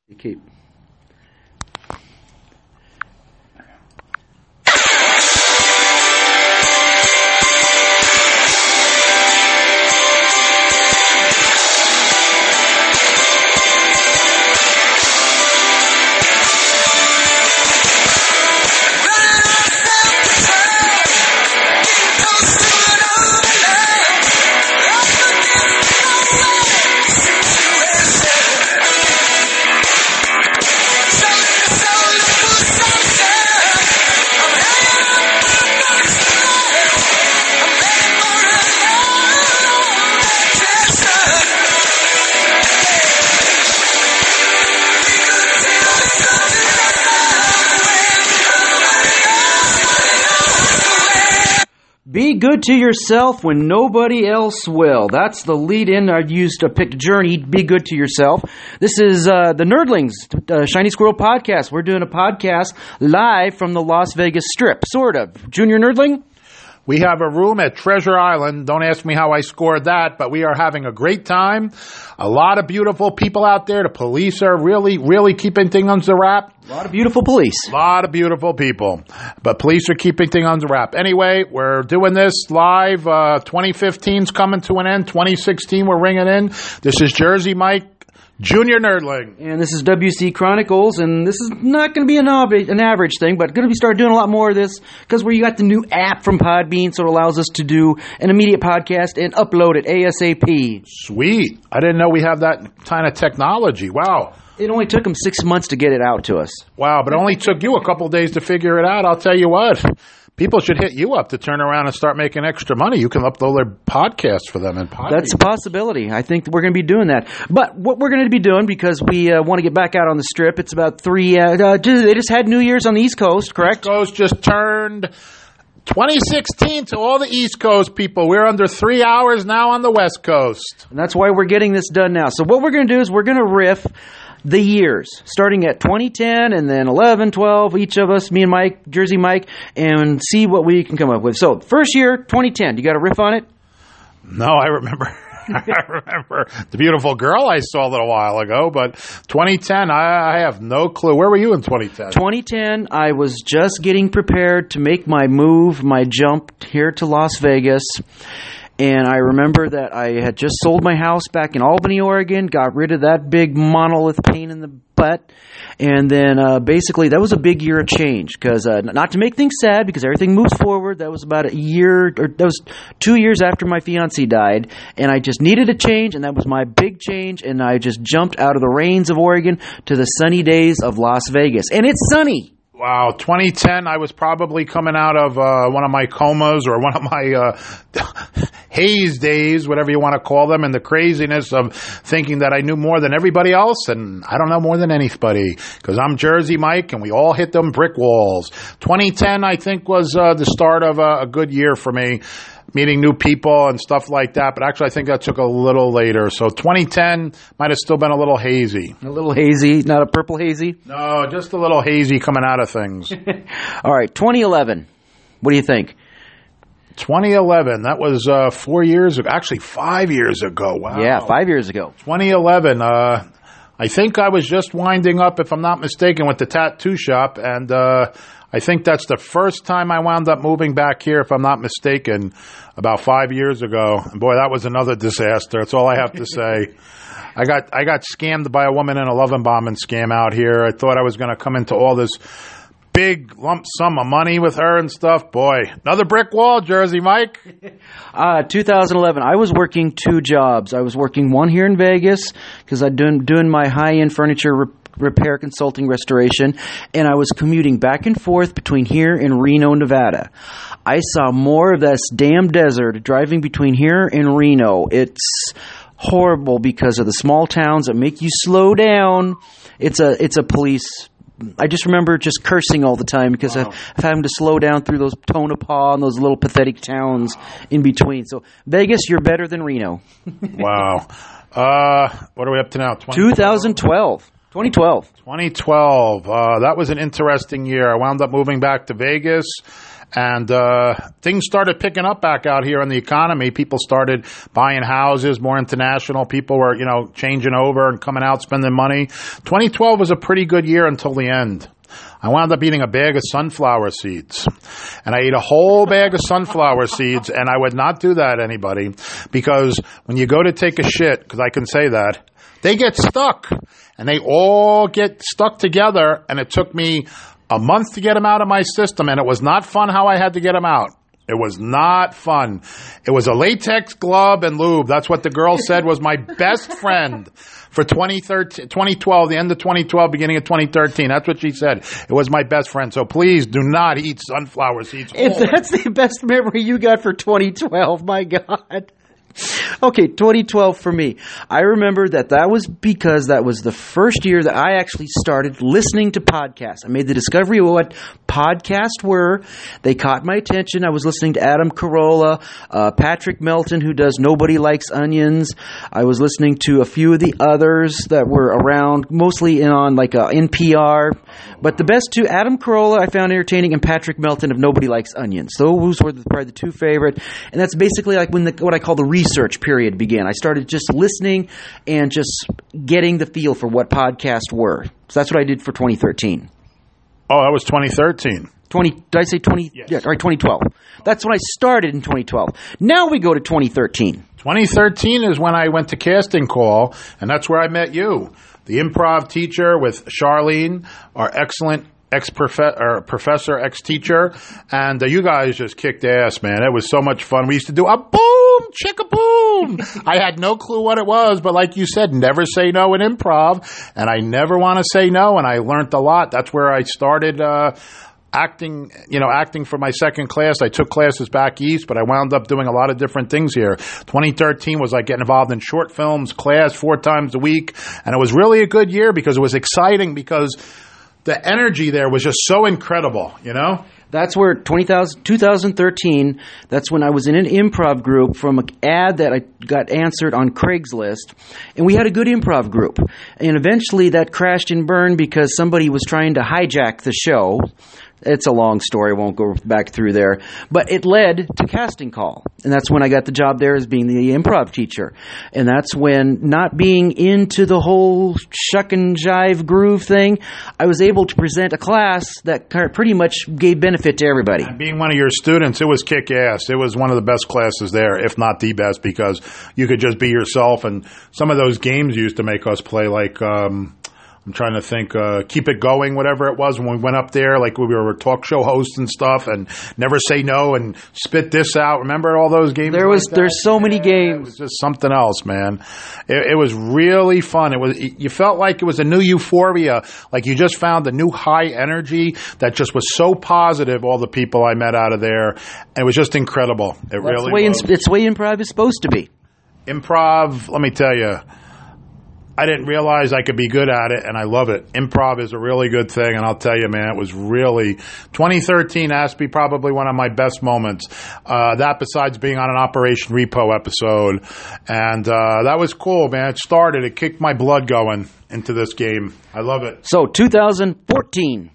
Keep. Be good to yourself when nobody else will. That's the lead-in I used to pick Journey. Be good to yourself. This is the Nerdlings, Shiny Squirrel Podcast. We're doing a podcast live from the Las Vegas Strip, sort of. Junior Nerdling? We have a room at Treasure Island. Don't ask me how I scored that, but we are having a great time. A lot of beautiful people out there. The police are really, really keeping things under wrap. A lot of beautiful police. A lot of beautiful people. But police are keeping things under wrap. Anyway, we're doing this live. 2015's coming to an end. 2016 we're ringing in. This is Jersey Mike, Junior Nerdling. And this is WC Chronicles, and this is not going to be an average thing, but going to be start doing a lot more of this because we got the new app from Podbean, so it allows us to do an immediate podcast and upload it ASAP. Sweet. I didn't know we have that kind of technology. Wow. It only took them 6 months to get it out to us. Wow, but it only took you a couple of days to figure it out. I'll tell you what. People should hit you up to turn around and start making extra money. You can upload their podcast for them in Podbean. That's a possibility. I think we're going to be doing that. But what we're going to be doing, because we want to get back out on the Strip, it's about they just had New Year's on the East Coast, correct? East Coast just turned 2016 to all the East Coast people. We're under 3 hours now on the West Coast. And that's why we're getting this done now. So what we're going to do is we're going to riff the years, starting at 2010 and then 11, 12, each of us, me and Mike, Jersey Mike, and see what we can come up with. So, first year, 2010. You got a riff on it? No, I remember. I remember the beautiful girl I saw a little while ago, but 2010, I have no clue. Where were you in 2010? 2010, I was just getting prepared to make my move, my jump here to Las Vegas. And I remember that I had just sold my house back in Albany, Oregon, got rid of that big monolith pain in the butt. And then basically that was a big year of change because not to make things sad because everything moves forward. That was about a year or that was 2 years after my fiance died. And I just needed a change, and that was my big change. And I just jumped out of the rains of Oregon to the sunny days of Las Vegas. And it's sunny. Wow, 2010, I was probably coming out of one of my comas or one of my haze days, whatever you want to call them, and the craziness of thinking that I knew more than everybody else, and I don't know more than anybody because I'm Jersey Mike, and we all hit them brick walls. 2010, I think, was the start of a good year for me, meeting new people and stuff like that. But actually, I think that took a little later. So 2010 might have still been a little hazy. A little hazy, not a purple hazy? No, just a little hazy coming out of things. All right, 2011. What do you think? 2011, that was 4 years ago. Actually, 5 years ago. Wow. Yeah, 5 years ago. 2011. I think I was just winding up, if I'm not mistaken, with the tattoo shop. And I think that's the first time I wound up moving back here, if I'm not mistaken, about 5 years ago. And boy, that was another disaster. That's all I have to say. I got scammed by a woman in a love and bombing scam out here. I thought I was going to come into all this big lump sum of money with her and stuff. Boy, another brick wall, Jersey Mike. 2011, I was working 2 jobs. I was working one here in Vegas because I'm doing my high-end furniture repair consulting restoration, and I was commuting back and forth between here and Reno, Nevada. I saw more of this damn desert driving between here and Reno. It's horrible because of the small towns that make you slow down. It's a police. I just remember just cursing all the time because of having to slow down through those Tonopah and those little pathetic towns in between. So Vegas, you're better than Reno. Wow. What are we up to now? 2012. 2012. That was an interesting year. I wound up moving back to Vegas, And things started picking up back out here in the economy. People started buying houses, more international. People were, changing over and coming out, spending money. 2012 was a pretty good year until the end. I wound up eating a bag of sunflower seeds. And I ate a whole bag of sunflower seeds, and I would not do that, anybody, because when you go to take a shit, because I can say that, they get stuck. And they all get stuck together, and it took me a month to get them out of my system, and it was not fun how I had to get them out. It was not fun. It was a latex glove and lube. That's what the girl said was my best friend for 2012, the end of 2012, beginning of 2013. That's what she said. It was my best friend. So please do not eat sunflower seeds. If that's the best memory you got for 2012, my God. Okay, 2012 for me. I remember that was because that was the first year that I actually started listening to podcasts. I made the discovery of what podcasts were. They caught my attention. I was listening to Adam Carolla, Patrick Melton, who does Nobody Likes Onions. I was listening to a few of the others that were around, mostly on like NPR. But the best two, Adam Carolla I found entertaining, and Patrick Melton of Nobody Likes Onions. Those were probably the two favorite. And that's basically like when what I call the research period began. I started just listening and just getting the feel for what podcasts were. So that's what I did for 2013. Oh, that was 2013. Did I say 20? Yes. Yeah, all right, 2012. That's when I started in 2012. Now we go to 2013. 2013 is when I went to Casting Call, and that's where I met you, the improv teacher with Charlene, our excellent professor, ex-teacher, and you guys just kicked ass, man. It was so much fun. We used to do a boom, chicka boom. I had no clue what it was, but like you said, never say no in improv, and I never want to say no, and I learned a lot. That's where I started acting for my second class. I took classes back east, but I wound up doing a lot of different things here. 2013 was like getting involved in short films class 4 times a week, and it was really a good year because it was exciting because the energy there was just so incredible, That's where 2013, that's when I was in an improv group from an ad that I got answered on Craigslist. And we had a good improv group. And eventually that crashed and burned because somebody was trying to hijack the show. It's a long story. I won't go back through there. But it led to Casting Call. And that's when I got the job there as being the improv teacher. And that's when, not being into the whole shuck and jive groove thing, I was able to present a class that pretty much gave benefit to everybody. And being one of your students, it was kick-ass. It was one of the best classes there, if not the best, because you could just be yourself. And some of those games you used to make us play, like I'm trying to think, Keep It Going, whatever it was when we went up there, like we were talk show hosts and stuff, and Never Say No and Spit This Out. Remember all those games? There's so many games. It was just something else, man. It was really fun. You felt like it was a new euphoria, like you just found a new high energy that just was so positive, all the people I met out of there. And it was just incredible. It really was. It's the way improv is supposed to be. Improv, let me tell you, I didn't realize I could be good at it, and I love it. Improv is a really good thing, and I'll tell you, man, it was really 2013 has to be probably one of my best moments. That besides being on an Operation Repo episode, and that was cool, man. It kicked my blood going into this game. I love it. So 2014.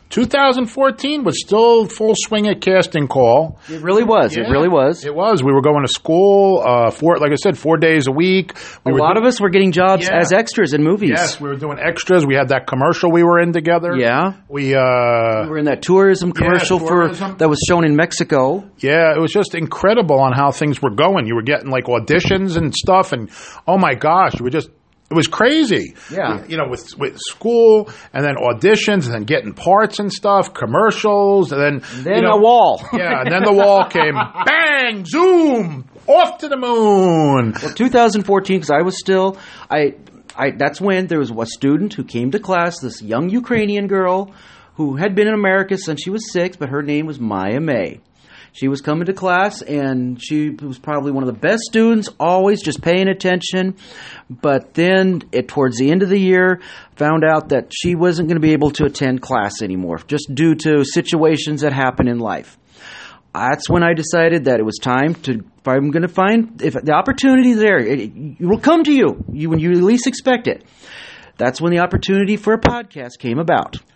2014 was still full swing at Casting Call. It really was. Yeah, it really was. It was. We were going to school, like I said, 4 days a week. A lot of us were getting jobs as extras in movies. Yes, we were doing extras. We had that commercial we were in together. Yeah. We were in that tourism commercial that was shown in Mexico. Yeah, it was just incredible on how things were going. You were getting like auditions and stuff, and oh my gosh, it was crazy. Yeah. With school and then auditions and then getting parts and stuff, commercials, and then a wall. Yeah, and then the wall came. Bang! Zoom! Off to the moon! Well, 2014, because I was still... that's when there was a student who came to class, this young Ukrainian girl who had been in America since she was 6, but her name was Maya May. She was coming to class, and she was probably one of the best students, always just paying attention. But then, towards the end of the year, found out that she wasn't going to be able to attend class anymore, just due to situations that happen in life. That's when I decided that it was time to, if the opportunity is there, it will come to you when you least expect it. That's when the opportunity for a podcast came about.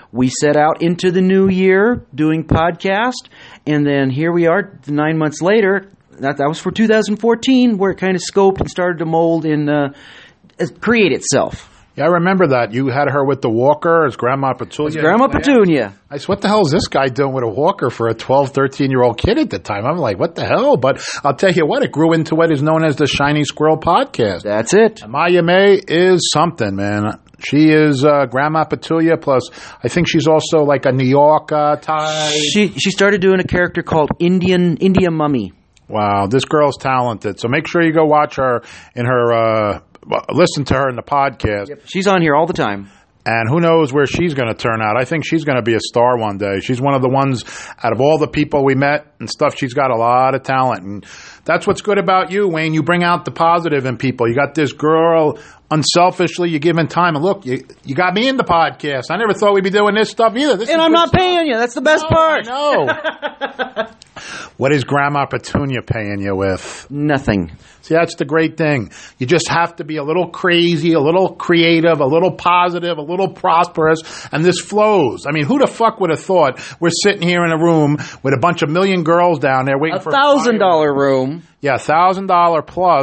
we set out into the new year doing podcast, and then here we are 9 months later. That was for 2014, where it kind of scoped and started to mold and create itself. Yeah, I remember that. You had her with the walker as Grandma Petunia. Grandma Petunia. I said, what the hell is this guy doing with a walker for a 12, 13-year-old kid at the time? I'm like, what the hell? But I'll tell you what, it grew into what is known as the Shiny Squirrel Podcast. That's it. Maya May is something, man. She is Grandma Petunia, plus I think she's also like a New York type. She started doing a character called India Mummy. Wow, this girl's talented. So make sure you go watch her in her listen to her in the podcast. Yep. She's on here all the time. And who knows where she's going to turn out. I think she's going to be a star one day. She's one of the ones out of all the people we met and stuff, she's got a lot of talent. And that's what's good about you, Wayne. You bring out the positive in people. You got this girl, unselfishly, you give in time. And look, you got me in the podcast. I never thought we'd be doing this stuff either. And I'm not paying you. That's the best part. I know. What is Grandma Petunia paying you with? Nothing. See, that's the great thing. You just have to be a little crazy, a little creative, a little positive, a little prosperous, and this flows. I mean, who the fuck would have thought we're sitting here in a room with a bunch of million girls down there waiting for $1,000 room. Yeah, $1,000 plus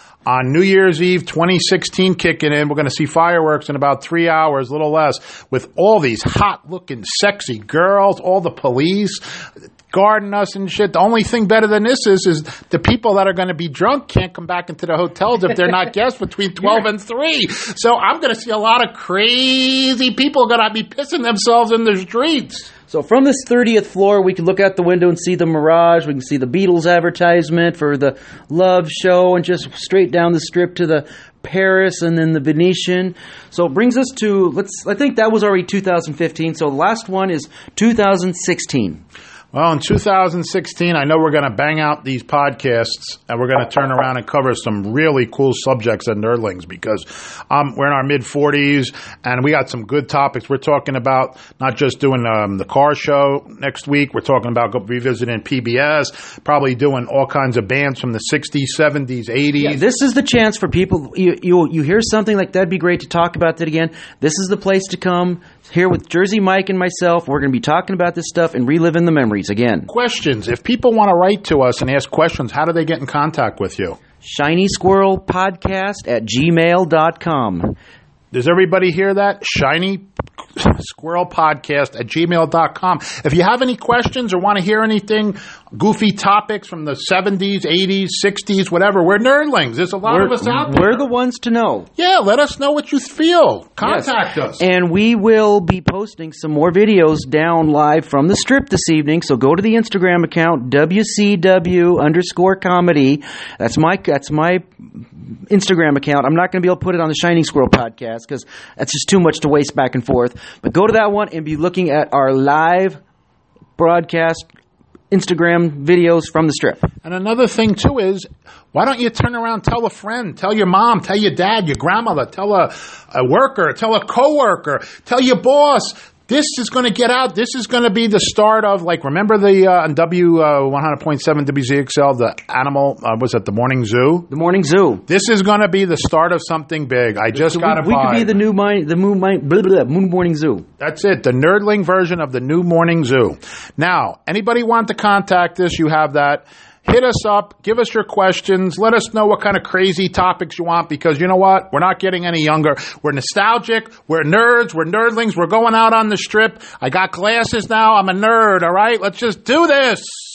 on New Year's Eve 2016 kicking in. We're going to see fireworks in about 3 hours, a little less, with all these hot-looking, sexy girls, all the police guarding us and shit. The only thing better than this is the people that are going to be drunk can't come back into the hotels if they're not guests between 12 and 3. So I'm going to see a lot of crazy people going to be pissing themselves in the streets. So from this 30th floor, we can look out the window and see the Mirage. We can see the Beatles advertisement for the Love show, and just straight down the strip to the Paris and then the Venetian. So it brings us to, I think that was already 2015. So the last one is 2016. Well, in 2016, I know we're going to bang out these podcasts, and we're going to turn around and cover some really cool subjects at Nerdlings, because we're in our mid-40s, and we got some good topics. We're talking about not just doing the car show next week. We're talking about revisiting PBS, probably doing all kinds of bands from the 60s, 70s, 80s. Yeah, this is the chance for people. You hear something like that'd be great to talk about that again. This is the place to come. Here with Jersey Mike and myself, we're going to be talking about this stuff and reliving the memories again. Questions. If people want to write to us and ask questions, how do they get in contact with you? ShinySquirrelPodcast@gmail.com. Does everybody hear that? ShinySquirrelPodcast@gmail.com. If you have any questions or want to hear anything, goofy topics from the 70s, 80s, 60s, whatever, we're nerdlings. There's a lot of us out there. We're the ones to know. Yeah, let us know what you feel. Contact us. And we will be posting some more videos down live from the strip this evening. So go to the Instagram account, WCW_comedy. That's my Instagram account. I'm not going to be able to put it on the Shining Squirrel podcast because that's just too much to waste back and forth. But go to that one and be looking at our live broadcast Instagram videos from the strip. And another thing, too, is why don't you turn around, tell a friend, tell your mom, tell your dad, your grandmother, tell a worker, tell a coworker, tell your boss. This is going to get out. This is going to be the start of, like, remember the on W100.7 WZXL, the animal, was it the Morning Zoo? The Morning Zoo. This is going to be the start of something big. I just got to buy. We could be the new Moon Morning Zoo. That's it. The nerdling version of the new Morning Zoo. Now, anybody want to contact us, you have that. Hit us up. Give us your questions. Let us know what kind of crazy topics you want, because you know what? We're not getting any younger. We're nostalgic. We're nerds. We're nerdlings. We're going out on the strip. I got glasses now. I'm a nerd, all right? Let's just do this.